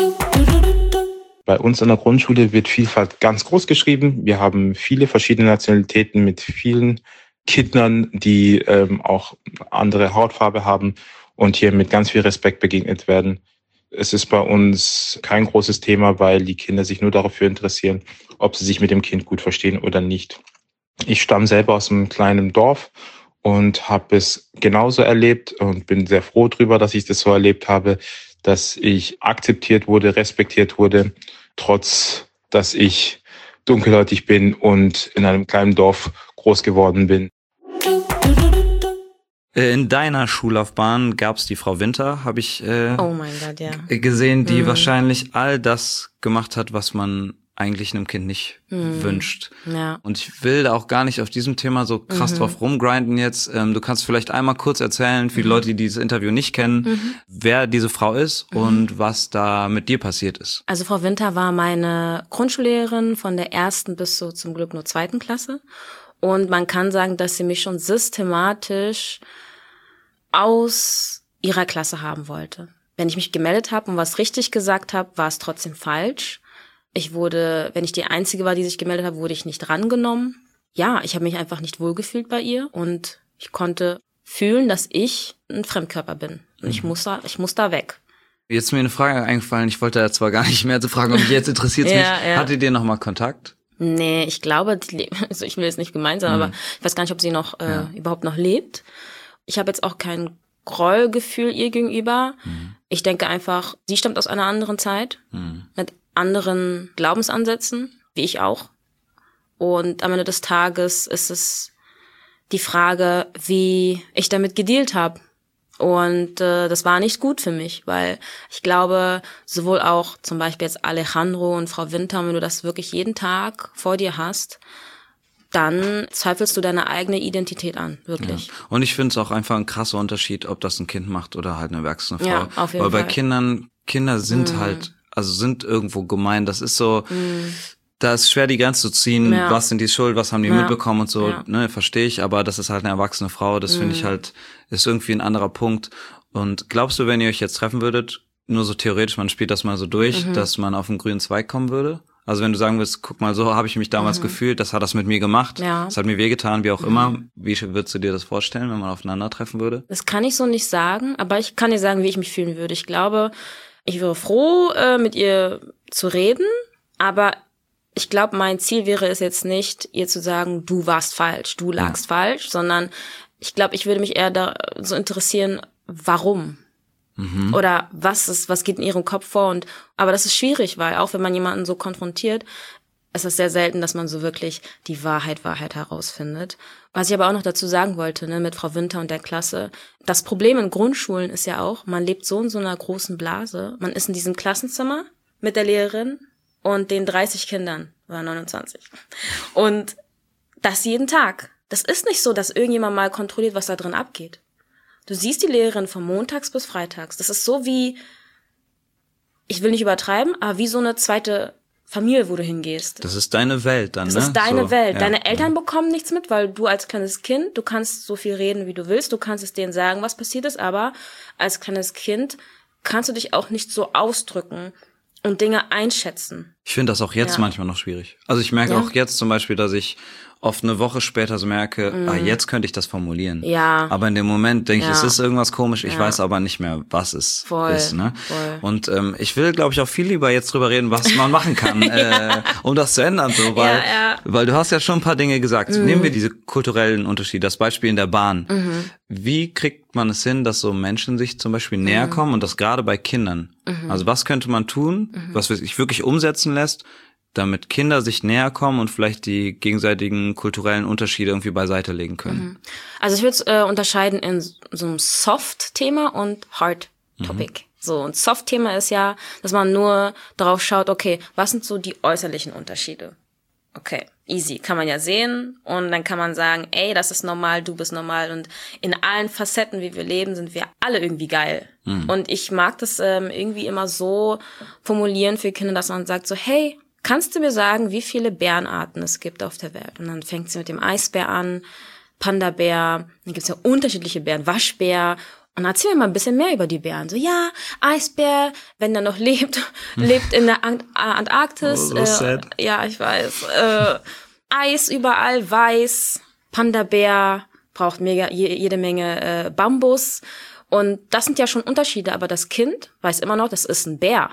Bei uns in der Grundschule wird Vielfalt ganz groß geschrieben. Wir haben viele verschiedene Nationalitäten mit vielen Kindern, die ähm, auch andere Hautfarbe haben und hier mit ganz viel Respekt begegnet werden. Es ist bei uns kein großes Thema, weil die Kinder sich nur dafür interessieren, ob sie sich mit dem Kind gut verstehen oder nicht. Ich stamme selber aus einem kleinen Dorf und habe es genauso erlebt und bin sehr froh darüber, dass ich das so erlebt habe, dass ich akzeptiert wurde, respektiert wurde, trotz dass ich dunkelhäutig bin und in einem kleinen Dorf groß geworden bin. In deiner Schullaufbahn gab es die Frau Winter, habe ich äh, oh mein Gott, ja. gesehen, die mhm. wahrscheinlich all das gemacht hat, was man eigentlich einem Kind nicht mhm. wünscht. Ja. Und ich will da auch gar nicht auf diesem Thema so krass mhm. drauf rumgrinden jetzt. Ähm, du kannst vielleicht einmal kurz erzählen, für die mhm. Leute, die dieses Interview nicht kennen, mhm. wer diese Frau ist mhm. und was da mit dir passiert ist. Also Frau Winter war meine Grundschullehrerin von der ersten bis so zum Glück nur zweiten Klasse. Und man kann sagen, dass sie mich schon systematisch aus ihrer Klasse haben wollte. Wenn ich mich gemeldet habe und was richtig gesagt habe, war es trotzdem falsch. Ich wurde, wenn ich die Einzige war, die sich gemeldet hat, wurde ich nicht drangenommen. Ja, ich habe mich einfach nicht wohlgefühlt bei ihr und ich konnte fühlen, dass ich ein Fremdkörper bin. Und ich muss da, ich muss da weg. Jetzt ist mir eine Frage eingefallen, ich wollte ja zwar gar nicht mehr zu fragen, aber jetzt interessiert es ja, mich. Ja. Hattet ihr nochmal Kontakt? Nee, ich glaube, die, also ich will jetzt nicht gemein sein, mhm. aber ich weiß gar nicht, ob sie noch äh, ja. überhaupt noch lebt. Ich habe jetzt auch kein Grollgefühl ihr gegenüber. Mhm. Ich denke einfach, sie stammt aus einer anderen Zeit, mhm. mit anderen Glaubensansätzen, wie ich auch. Und am Ende des Tages ist es die Frage, wie ich damit gedealt habe. Und äh, das war nicht gut für mich, weil ich glaube, sowohl auch zum Beispiel jetzt Alejandro und Frau Winter, wenn du das wirklich jeden Tag vor dir hast, dann zweifelst du deine eigene Identität an, wirklich. Ja. Und ich finde es auch einfach ein krasser Unterschied, ob das ein Kind macht oder halt eine erwachsene Frau. Ja, auf jeden weil bei Fall. Kindern, Kinder sind mm. halt, also sind irgendwo gemein. Das ist so, mm. da ist schwer die Grenze zu ziehen, ja. was sind die schuld, was haben die ja. mitbekommen und so, ja. ne, verstehe ich, aber das ist halt eine erwachsene Frau, das mm. finde ich halt, ist irgendwie ein anderer Punkt. Und glaubst du, wenn ihr euch jetzt treffen würdet, nur so theoretisch, man spielt das mal so durch, mhm. dass man auf einen grünen Zweig kommen würde? Also wenn du sagen willst, guck mal, so habe ich mich damals mhm. gefühlt, das hat das mit mir gemacht, ja. das hat mir wehgetan, wie auch mhm. immer. Wie würdest du dir das vorstellen, wenn man aufeinandertreffen würde? Das kann ich so nicht sagen, aber ich kann dir sagen, wie ich mich fühlen würde. Ich glaube, ich wäre froh, äh, mit ihr zu reden, aber ich glaube, mein Ziel wäre es jetzt nicht, ihr zu sagen, du warst falsch, du lagst ja. falsch, sondern ich glaube, ich würde mich eher da so interessieren, warum? Mhm. Oder was ist, was geht in ihrem Kopf vor? Und aber das ist schwierig, weil auch wenn man jemanden so konfrontiert, es ist sehr selten, dass man so wirklich die Wahrheit, Wahrheit herausfindet. Was ich aber auch noch dazu sagen wollte, ne, mit Frau Winter und der Klasse. Das Problem in Grundschulen ist ja auch, man lebt so in so einer großen Blase. Man ist in diesem Klassenzimmer mit der Lehrerin und den dreißig Kindern oder neunundzwanzig. Und das jeden Tag. Das ist nicht so, dass irgendjemand mal kontrolliert, was da drin abgeht. Du siehst die Lehrerin von montags bis freitags. Das ist so wie, ich will nicht übertreiben, aber wie so eine zweite Familie, wo du hingehst. Das ist deine Welt dann, das ne? Das ist deine so, Welt. Ja. Deine Eltern bekommen nichts mit, weil du als kleines Kind, du kannst so viel reden, wie du willst. Du kannst es denen sagen, was passiert ist, aber als kleines Kind kannst du dich auch nicht so ausdrücken und Dinge einschätzen. Ich finde das auch jetzt ja. manchmal noch schwierig. Also ich merke ja. auch jetzt zum Beispiel, dass ich oft eine Woche später so merke, mm. ah, jetzt könnte ich das formulieren. Ja. Aber in dem Moment denke ja. ich, es ist irgendwas komisch, ich ja. weiß aber nicht mehr, was es Voll. ist. Ne? Voll. Und ähm, ich will, glaube ich, auch viel lieber jetzt drüber reden, was man machen kann, ja. äh, um das zu ändern. So, weil, ja, ja. weil du hast ja schon ein paar Dinge gesagt. Mm. Nehmen wir diese kulturellen Unterschiede, das Beispiel in der Bahn. Mhm. Wie kriegt man es hin, dass so Menschen sich zum Beispiel näher mhm. kommen und das gerade bei Kindern? Mhm. Also was könnte man tun, mhm. was sich wirklich umsetzen lässt, damit Kinder sich näher kommen und vielleicht die gegenseitigen kulturellen Unterschiede irgendwie beiseite legen können? Also ich würde es äh, unterscheiden in so einem Soft-Thema und Hard-Topic. Mhm. So, und Soft-Thema ist ja, dass man nur darauf schaut, okay, was sind so die äußerlichen Unterschiede? Okay, easy, kann man ja sehen und dann kann man sagen, ey, das ist normal, du bist normal und in allen Facetten, wie wir leben, sind wir alle irgendwie geil. Mhm. Und ich mag das ähm, irgendwie immer so formulieren für Kinder, dass man sagt so, hey, kannst du mir sagen, wie viele Bärenarten es gibt auf der Welt? Und dann fängt sie mit dem Eisbär an, Panda-Bär, dann gibt's ja unterschiedliche Bären, Waschbär. Und dann erzähl mir mal ein bisschen mehr über die Bären. So, ja, Eisbär, wenn er noch lebt, lebt in der Ant- Antarktis. Oh, so äh, ja, ich weiß. Äh, Eis überall, weiß, Panda-Bär, braucht mega je, jede Menge äh, Bambus. Und das sind ja schon Unterschiede, aber das Kind weiß immer noch, das ist ein Bär.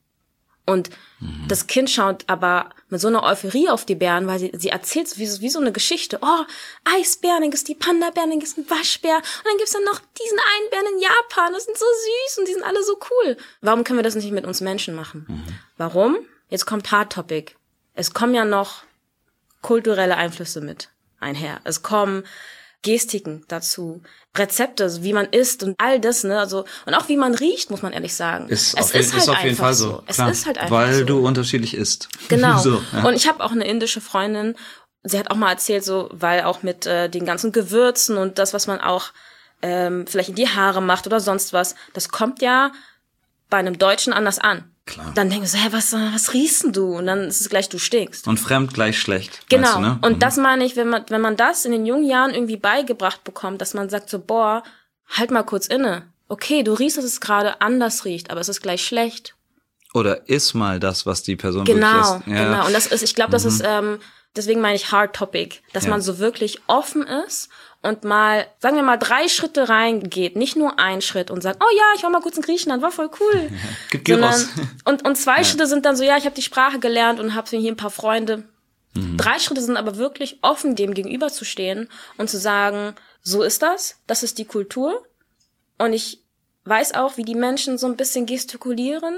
Und mhm. das Kind schaut aber mit so einer Euphorie auf die Bären, weil sie, sie erzählt wie, wie so eine Geschichte. Oh, Eisbär, dann gibt's die Panda-Bären, dann gibt's einen Waschbär und dann gibt's dann noch diesen einen Bären in Japan. Das sind so süß und die sind alle so cool. Warum können wir das nicht mit uns Menschen machen? Mhm. Warum? Jetzt kommt Hard Topic. Es kommen ja noch kulturelle Einflüsse mit einher. Es kommen Gestiken dazu, Rezepte, wie man isst und all das, ne, also und auch wie man riecht, muss man ehrlich sagen. Ist es auf, jeden, ist halt ist auf jeden Fall so. so. Es Klar, ist halt einfach weil so. du unterschiedlich isst. Genau. so, ja. Und ich habe auch eine indische Freundin, sie hat auch mal erzählt, so, weil auch mit äh, den ganzen Gewürzen und das, was man auch ähm, vielleicht in die Haare macht oder sonst was, das kommt ja bei einem Deutschen anders an. Klar. Dann denkst du, hä, was, was riechst denn du? Und dann ist es gleich, du stinkst. Und fremd gleich schlecht. Genau. Weißt du, ne? Und mhm. das meine ich, wenn man, wenn man das in den jungen Jahren irgendwie beigebracht bekommt, dass man sagt so, boah, halt mal kurz inne. Okay, du riechst, dass es gerade anders riecht, aber es ist gleich schlecht. Oder ist mal das, was die Person genau, wirklich ist. Ja. Genau, und das ist, ich glaube, das mhm. ist, ähm, deswegen meine ich Hard Topic, dass ja. man so wirklich offen ist und mal, sagen wir mal, drei Schritte reingeht, nicht nur einen Schritt und sagt, oh ja, ich war mal kurz in Griechenland, war voll cool. Gib Gyros. Und, und zwei ja. Schritte sind dann so, ja, ich habe die Sprache gelernt und habe hier ein paar Freunde. Mhm. Drei Schritte sind aber wirklich offen, dem gegenüber zu stehen und zu sagen, so ist das, das ist die Kultur und ich weiß auch, wie die Menschen so ein bisschen gestikulieren.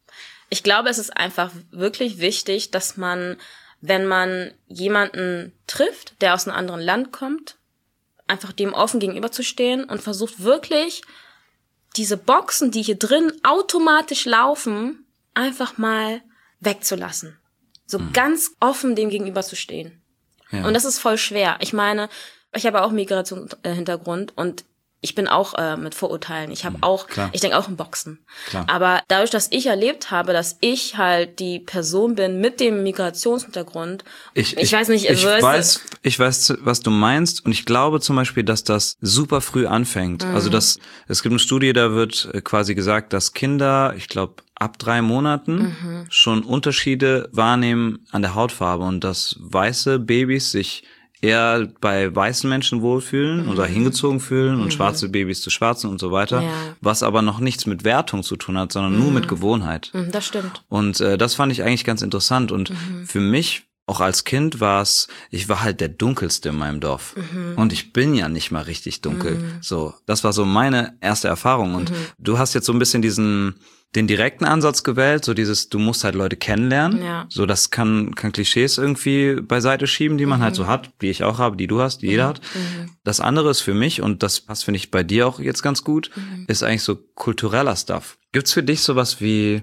Ich glaube, es ist einfach wirklich wichtig, dass man, wenn man jemanden trifft, der aus einem anderen Land kommt, einfach dem offen gegenüberzustehen und versucht wirklich, diese Boxen, die hier drin automatisch laufen, einfach mal wegzulassen. So mhm. ganz offen dem gegenüberzustehen. Ja. Und das ist voll schwer. Ich meine, ich habe auch Migrationshintergrund und ich bin auch äh, mit Vorurteilen. Ich habe auch, Klar. ich denke auch in Boxen. Klar. Aber dadurch, dass ich erlebt habe, dass ich halt die Person bin mit dem Migrationshintergrund, ich, ich, ich weiß nicht, ich also, weiß, ich weiß, was du meinst, und ich glaube zum Beispiel, dass das super früh anfängt. Mhm. Also das, es gibt eine Studie, da wird quasi gesagt, dass Kinder, ich glaube, ab drei Monaten mhm. schon Unterschiede wahrnehmen an der Hautfarbe und dass weiße Babys sich eher bei weißen Menschen wohlfühlen mhm. oder hingezogen fühlen und mhm. schwarze Babys zu schwarzen und so weiter, ja. was aber noch nichts mit Wertung zu tun hat, sondern mhm. nur mit Gewohnheit. Mhm, das stimmt. Und äh, das fand ich eigentlich ganz interessant und mhm. für mich auch als Kind war es, ich war halt der Dunkelste in meinem Dorf. Mhm. Und ich bin ja nicht mal richtig dunkel. Mhm. So, das war so meine erste Erfahrung. Und mhm. du hast jetzt so ein bisschen diesen den direkten Ansatz gewählt, so dieses, du musst halt Leute kennenlernen. Ja. So, das kann kann Klischees irgendwie beiseite schieben, die man mhm. halt so hat, die ich auch habe, die du hast, die mhm. jeder hat. Mhm. Das andere ist für mich, und das passt, finde ich, bei dir auch jetzt ganz gut, mhm. ist eigentlich so kultureller Stuff. Gibt's für dich sowas wie,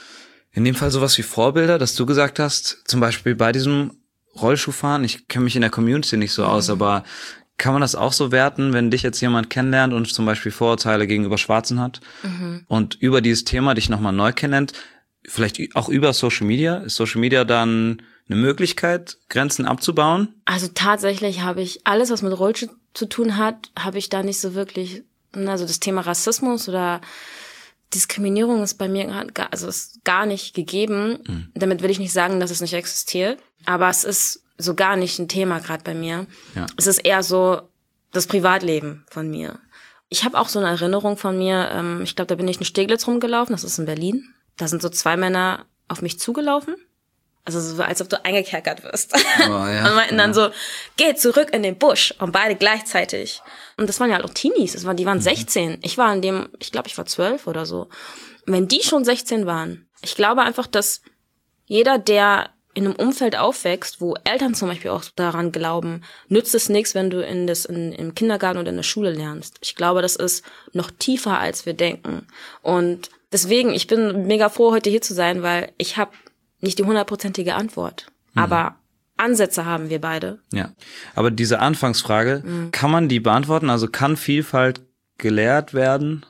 in dem Fall sowas wie Vorbilder, dass du gesagt hast, zum Beispiel bei diesem Rollschuhfahren, ich kenne mich in der Community nicht so mhm. aus, aber kann man das auch so werten, wenn dich jetzt jemand kennenlernt und zum Beispiel Vorurteile gegenüber Schwarzen hat mhm. und über dieses Thema dich nochmal neu kennenlernt, vielleicht auch über Social Media? Ist Social Media dann eine Möglichkeit, Grenzen abzubauen? Also tatsächlich habe ich alles, was mit Rollschuh zu tun hat, habe ich da nicht so wirklich, also das Thema Rassismus oder Diskriminierung ist bei mir gar, also ist gar nicht gegeben. Mhm. Damit will ich nicht sagen, dass es nicht existiert, aber es ist so gar nicht ein Thema gerade bei mir. Ja. Es ist eher so das Privatleben von mir. Ich habe auch so eine Erinnerung von mir, ähm, ich glaube, da bin ich in Steglitz rumgelaufen, das ist in Berlin. Da sind so zwei Männer auf mich zugelaufen. Also so, als ob du eingekerkert wirst. Oh, ja, und meinten ja. dann so, geh zurück in den Busch. Und beide gleichzeitig. Und das waren ja halt auch Teenies, das waren, die waren mhm. sechzehn. Ich war in dem, ich glaube, ich war zwölf oder so. Und wenn die schon sechzehn waren, ich glaube einfach, dass jeder, der in einem Umfeld aufwächst, wo Eltern zum Beispiel auch daran glauben, nützt es nichts, wenn du in das in, im Kindergarten oder in der Schule lernst. Ich glaube, das ist noch tiefer, als wir denken. Und deswegen, ich bin mega froh, heute hier zu sein, weil ich habe nicht die hundertprozentige Antwort. Mhm. Aber Ansätze haben wir beide. Ja, aber diese Anfangsfrage, mhm. kann man die beantworten? Also kann Vielfalt gelehrt werden?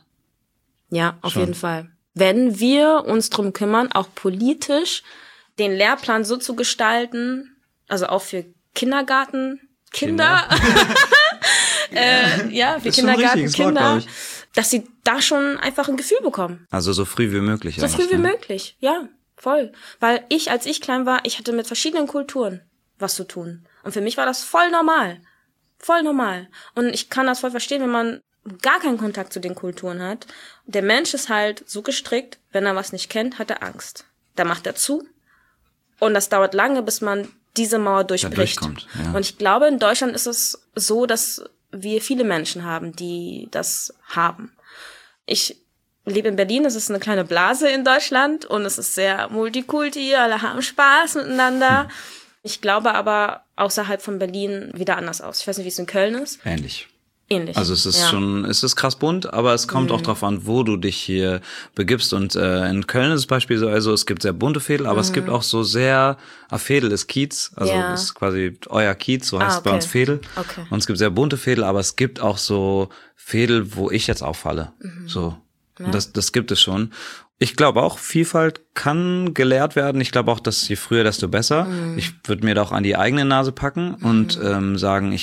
Ja, auf Schon. jeden Fall. Wenn wir uns drum kümmern, auch politisch, den Lehrplan so zu gestalten, also auch für Kindergarten, Kinder, Kinder. äh, ja, für Kindergarten, Kinder, Wort, dass sie da schon einfach ein Gefühl bekommen. Also so früh wie möglich. So früh wie ne? möglich, ja, voll. Weil ich, als ich klein war, ich hatte mit verschiedenen Kulturen was zu tun. Und für mich war das voll normal. Voll normal. Und ich kann das voll verstehen, wenn man gar keinen Kontakt zu den Kulturen hat. Der Mensch ist halt so gestrickt, wenn er was nicht kennt, hat er Angst. Da macht er zu. Und das dauert lange, bis man diese Mauer durchbricht. Ja. Und ich glaube, in Deutschland ist es so, dass wir viele Menschen haben, die das haben. Ich lebe in Berlin, es ist eine kleine Blase in Deutschland und es ist sehr multikulti, alle haben Spaß miteinander. Hm. Ich glaube aber außerhalb von Berlin wieder anders aus. Ich weiß nicht, wie es in Köln ist. Ähnlich. Ähnlich. Also es ist ja. schon, es ist krass bunt, aber es kommt mhm. auch drauf an, wo du dich hier begibst. Und äh, in Köln ist es beispielsweise, also es gibt sehr bunte Veedel, aber mhm. es gibt auch so sehr, ah, Veedel ist Kiez, also ja. ist quasi euer Kiez, so heißt ah, okay. es bei uns Veedel. Okay. Und es gibt sehr bunte Veedel, aber es gibt auch so Veedel, wo ich jetzt auffalle. Mhm. So. Ja. Und das, das gibt es schon. Ich glaube auch, Vielfalt kann gelehrt werden. Ich glaube auch, dass je früher, desto besser. Mhm. Ich würde mir da auch an die eigene Nase packen mhm. und ähm, sagen, ich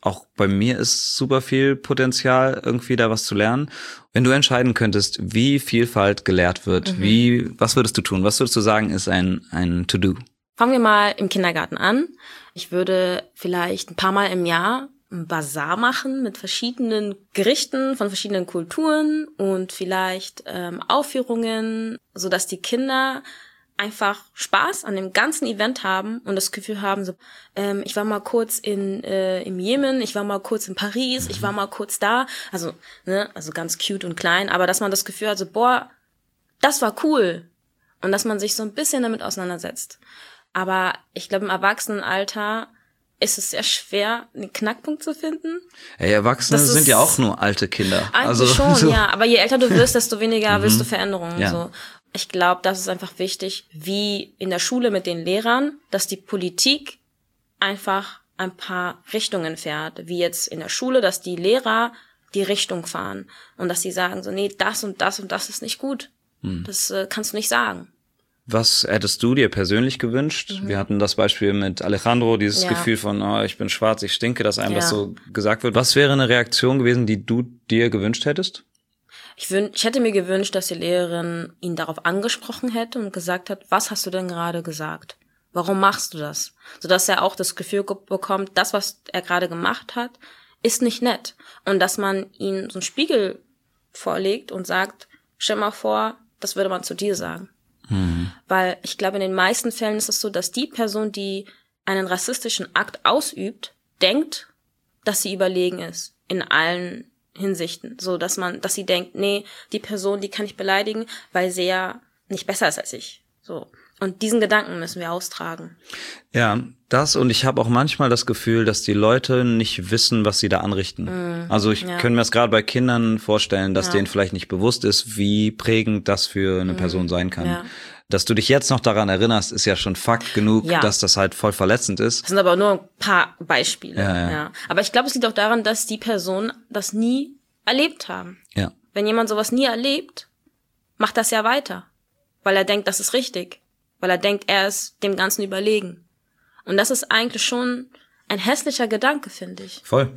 auch bei mir ist super viel Potenzial, irgendwie da was zu lernen. Wenn du entscheiden könntest, wie Vielfalt gelehrt wird, mhm. wie, was würdest du tun? Was würdest du sagen, ist ein, ein To-Do? Fangen wir mal im Kindergarten an. Ich würde vielleicht ein paar Mal im Jahr einen Basar machen mit verschiedenen Gerichten von verschiedenen Kulturen und vielleicht ähm, Aufführungen, sodass die Kinder einfach Spaß an dem ganzen Event haben und das Gefühl haben, so, ähm, ich war mal kurz in äh, im Jemen, ich war mal kurz in Paris, ich war mal kurz da, also ne, also ganz cute und klein, aber dass man das Gefühl hat, so, boah, das war cool und dass man sich so ein bisschen damit auseinandersetzt. Aber ich glaube, im Erwachsenenalter ist es sehr schwer, einen Knackpunkt zu finden. Hey, Erwachsene das sind ja auch nur alte Kinder. Eigentlich also, schon, so. ja. Aber je älter du wirst, desto weniger willst du Veränderungen. Ja. So. Ich glaube, das ist einfach wichtig, wie in der Schule mit den Lehrern, dass die Politik einfach ein paar Richtungen fährt. Wie jetzt in der Schule, dass die Lehrer die Richtung fahren. Und dass sie sagen so, nee, das und das und das ist nicht gut. Hm. Das äh, kannst du nicht sagen. Was hättest du dir persönlich gewünscht? Mhm. Wir hatten das Beispiel mit Alejandro, dieses ja. Gefühl von, oh, ich bin schwarz, ich stinke, dass einem ja. das so gesagt wird. Was wäre eine Reaktion gewesen, die du dir gewünscht hättest? Ich, wün- ich hätte mir gewünscht, dass die Lehrerin ihn darauf angesprochen hätte und gesagt hat, was hast du denn gerade gesagt? Warum machst du das? Sodass er auch das Gefühl bekommt, das, was er gerade gemacht hat, ist nicht nett. Und dass man ihm so einen Spiegel vorlegt und sagt, stell mal vor, das würde man zu dir sagen. Mhm. Weil ich glaube, in den meisten Fällen ist es so, dass die Person, die einen rassistischen Akt ausübt, denkt, dass sie überlegen ist in allen Hinsichten. So, dass man, dass sie denkt, nee, die Person, die kann ich beleidigen, weil sie ja nicht besser ist als ich. So. Und diesen Gedanken müssen wir austragen. Ja, das und ich habe auch manchmal das Gefühl, dass die Leute nicht wissen, was sie da anrichten. Mm, also ich ja. könnte mir das gerade bei Kindern vorstellen, dass ja. denen vielleicht nicht bewusst ist, wie prägend das für eine mm, Person sein kann. Ja. Dass du dich jetzt noch daran erinnerst, ist ja schon Fakt genug, ja. dass das halt voll verletzend ist. Das sind aber nur ein paar Beispiele. Ja, ja. Ja. Aber ich glaube, es liegt auch daran, dass die Personen das nie erlebt haben. Ja. Wenn jemand sowas nie erlebt, macht das ja weiter. Weil er denkt, das ist richtig. Weil er denkt, er ist dem Ganzen überlegen. Und das ist eigentlich schon ein hässlicher Gedanke, finde ich. Voll.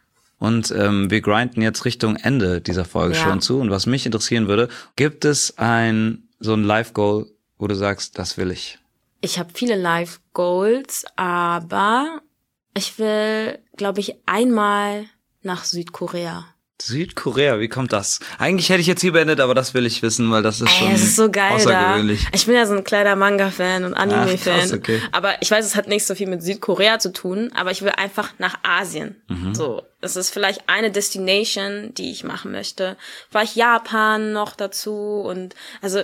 Und ähm, wir grinden jetzt Richtung Ende dieser Folge ja. schon zu. Und was mich interessieren würde, gibt es ein so ein Life-Goal, wo du sagst, das will ich? Ich habe viele Life-Goals, aber ich will, glaube ich, einmal nach Südkorea. Südkorea, wie kommt das? Eigentlich hätte ich jetzt hier beendet, aber das will ich wissen, weil das ist schon Ey, das ist so geil außergewöhnlich. Da. Ich bin ja so ein kleiner Manga-Fan und Anime-Fan. Ach, krass, okay. Aber ich weiß, es hat nicht so viel mit Südkorea zu tun, aber ich will einfach nach Asien. Mhm. So, das ist vielleicht eine Destination, die ich machen möchte. Vielleicht Japan noch dazu und also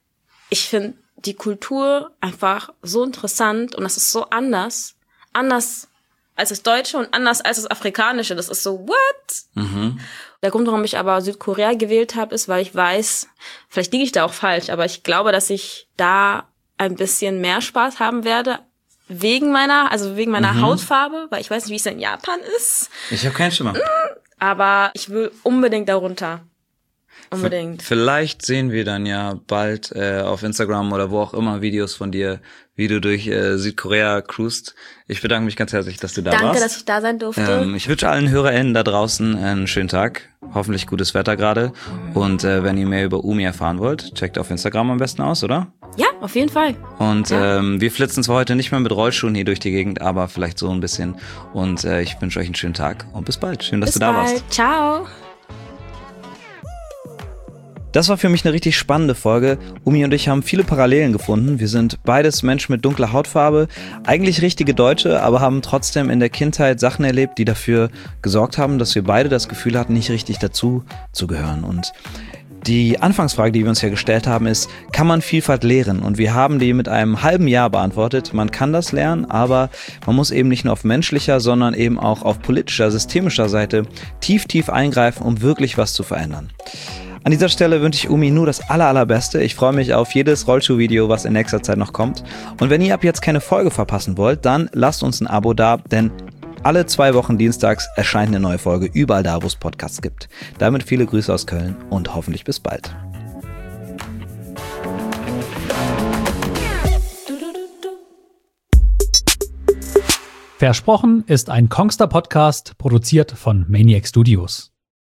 ich finde die Kultur einfach so interessant und das ist so anders. Anders als das Deutsche und anders als das Afrikanische. Das ist so, what? Mhm. Der Grund, warum ich aber Südkorea gewählt habe, ist, weil ich weiß, vielleicht liege ich da auch falsch, aber ich glaube, dass ich da ein bisschen mehr Spaß haben werde, wegen meiner, also wegen meiner mhm. Hautfarbe, weil ich weiß nicht, wie es in Japan ist. Ich habe keinen Schimmer. Aber ich will unbedingt darunter. Unbedingt. V- vielleicht sehen wir dann ja bald äh, auf Instagram oder wo auch immer Videos von dir, wie du durch äh, Südkorea cruist. Ich bedanke mich ganz herzlich, dass du da Danke, warst. Danke, dass ich da sein durfte. Ähm, ich wünsche allen HörerInnen da draußen einen schönen Tag. Hoffentlich gutes Wetter gerade. Und äh, wenn ihr mehr über Umi erfahren wollt, checkt auf Instagram am besten aus, oder? Ja, auf jeden Fall. Und ja. ähm, wir flitzen zwar heute nicht mehr mit Rollschuhen hier durch die Gegend, aber vielleicht so ein bisschen. Und äh, ich wünsche euch einen schönen Tag und bis bald. Schön, dass bis du da bald. warst. Ciao. Das war für mich eine richtig spannende Folge. Umi und ich haben viele Parallelen gefunden. Wir sind beides Menschen mit dunkler Hautfarbe, eigentlich richtige Deutsche, aber haben trotzdem in der Kindheit Sachen erlebt, die dafür gesorgt haben, dass wir beide das Gefühl hatten, nicht richtig dazu zu gehören. Und die Anfangsfrage, die wir uns ja gestellt haben, ist, kann man Vielfalt lehren? Und wir haben die mit einem halben Ja beantwortet. Man kann das lernen, aber man muss eben nicht nur auf menschlicher, sondern eben auch auf politischer, systemischer Seite tief, tief eingreifen, um wirklich was zu verändern. An dieser Stelle wünsche ich Umi nur das aller, allerbeste. Ich freue mich auf jedes Rollschuhvideo, was in nächster Zeit noch kommt. Und wenn ihr ab jetzt keine Folge verpassen wollt, dann lasst uns ein Abo da, denn alle zwei Wochen dienstags erscheint eine neue Folge, überall da, wo es Podcasts gibt. Damit viele Grüße aus Köln und hoffentlich bis bald. Versprochen ist ein Kongster Podcast, produziert von Maniac Studios.